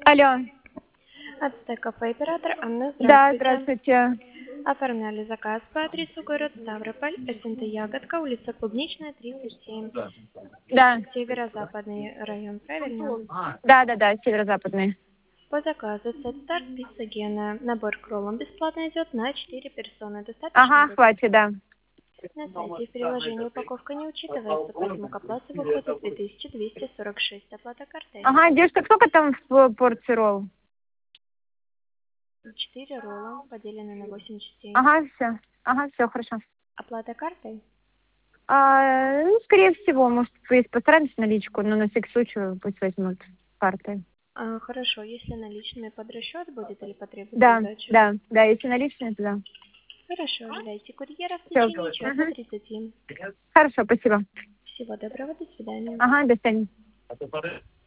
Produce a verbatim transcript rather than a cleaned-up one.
Алло. Ацтек кафе оператор Анна, Да, здравствуйте. здравствуйте. Оформляли заказ по адресу город Ставрополь, СНТ Ягодка, улица Клубничная, тридцать семь. Да. Северо-западный район, правильно? Да, да, да, северо-западный. По заказу сет-старт пицца Гена. Набор к роллам бесплатно идет на четыре персоны. Достаточно Ага, будет? хватит, да. На сайте и в приложении упаковка не учитывается, поэтому к оплате выходит две тысячи двести сорок шесть. Оплата картой. Ага, девушка, сколько там в порции ролл? четыре ролла, поделены на восемь частей. Ага, все. Ага, все, хорошо. Оплата картой? А, ну, скорее всего, может, есть постараемся наличку, но на всякий случай пусть возьмут картой. А, хорошо, если наличными под расчет будет или потребуется Да, сдача? да, да, если наличные, то да. Хорошо, ожидайте курьера в Все. течение часа тридцати. Хорошо, спасибо. Всего доброго, до свидания. Ага, до свидания.